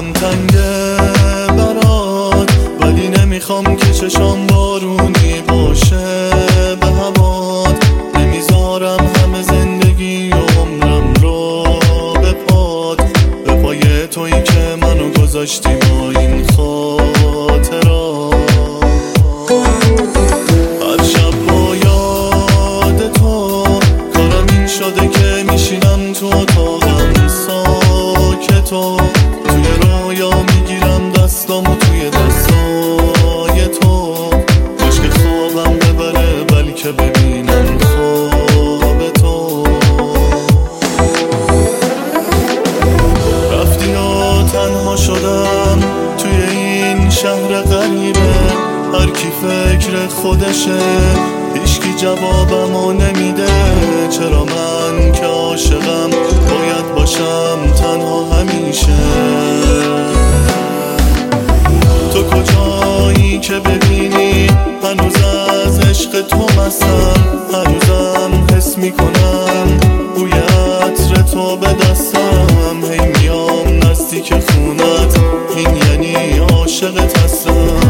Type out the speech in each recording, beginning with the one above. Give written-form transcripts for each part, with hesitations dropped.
دلم تنگه برات، ولی نمیخوام که چشام بارونی باشه به هوات. نمیذارم همه زندگی و عمرم رو به پات، به پای تویی که منو گذاشتی با این خاطرات. هر شب با یاد تو کارم این شده که میشینم تو اتاقم ساکتو، توی رویا میگیرم دستامو توی دستای تو. کاش که خوابم ببره بلکه ببینم خواب تو. رفتی و تنها شدم توی این شهر غریبه، هر کی فکر خودشه، هیچکی جوابمو نمیده. چرا من که عاشقم باید باشم تنها همیشه؟ تو کجایی که ببینی هنوز از عشق تو مستم، هنوزم حس میکنم بوی عطر تو به دستم. هی میام نزدیک خونت، این یعنی عاشقت هستم.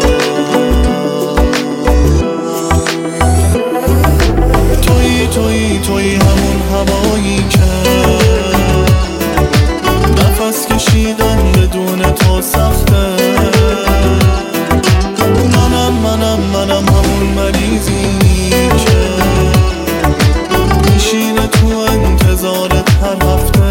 تویی همون هوایی که نفس کشیدن بدون تو سخته. منم همون مریضی که میشینه تو انتظارت هر هفته.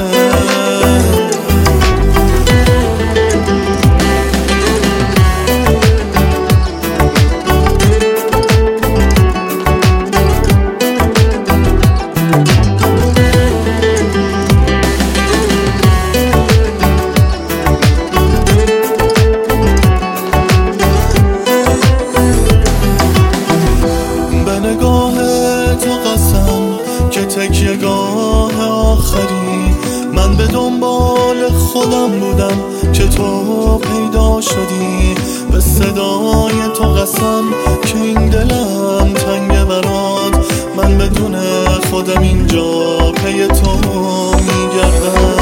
تکیه‌گاه آخری من به دنبال خودم بودم که تو پیدا شدی. به صدای تو قسم که این دلم تنگه برات، من بدون خودم اینجا پی تو میگردم.